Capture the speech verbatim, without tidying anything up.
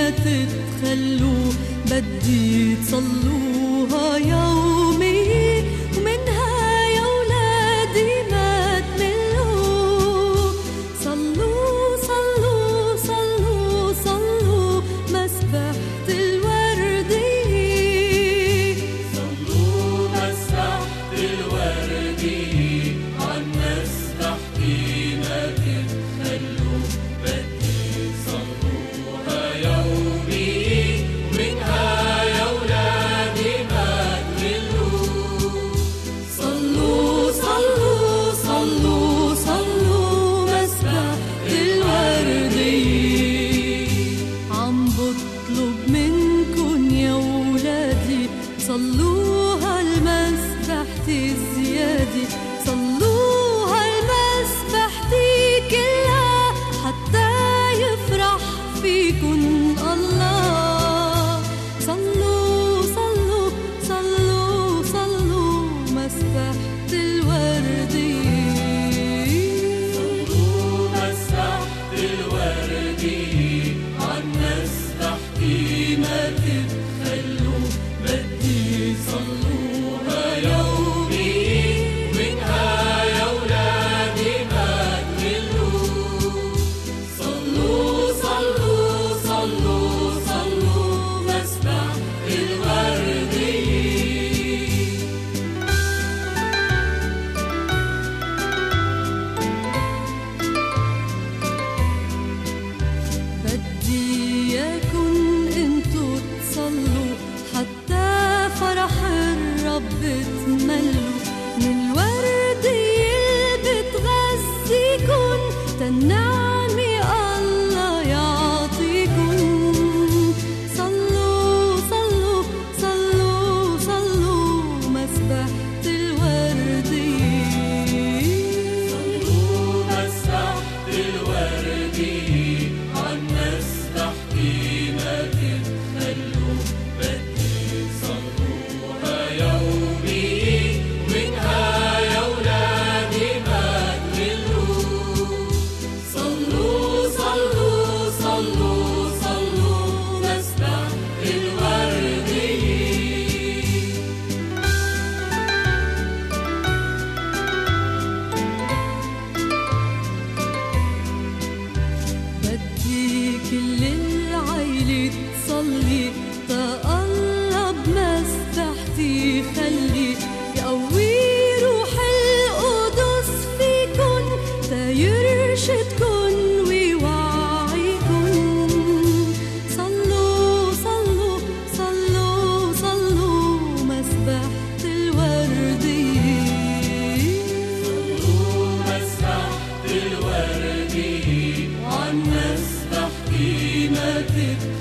ما تتخلوا، بدي تصلوها يومي ومنها يا ولادي ما تملوا. صلوا صلوا صلوا صلوا مسبحة الوردية، صلوا مسبحة الوردية، عن مسبحتي ما تتخلوا، بدي صلوها يومي ومنها يا ولادي ما تملوا. صلوا صلوا صلوا صلوا مسبحة الوردية. عم بطلب منكن يا ولادي صلوها المسبحة الزيادة، صلوها المسبحة كلها حتى يفرح فيكن الله. صلوا صلوا صلوا صلوا مسبحة الوردية، صلوا مسبحة الوردية، عن مسبحتي ما تتخلوا، بدي صلوها يومي ومنها يا ولادي ما تملوا. صلوا صلوا صلوا صلوا مسبحة الوردية. بدي إياكن انتو تصلوا حتى فرح الرب تملوا، من الوردية اللي بتغذيكن تنعمي الله يعطيكن. صلوا صلوا صلوا صلوا مسبحة الوردية، صلوا مسبحة الوردية، عن مسبحتي ما تتخلوا، بدي صلوها يومي ومنها يا ولادي ما تملوا. صلوا صلوا صلوا صلوا مسبحة الوردية. بدي كل العيلة تصلي تا الله بمسبحتي خلي يقوي روح القدس فيكن تا يرشدكن ويوعيكن. صلوا صلوا صلوا صلوا مسبحة الوردية، صلوا مسبحة الوردية، عن مسبحتي ما تتخلوا،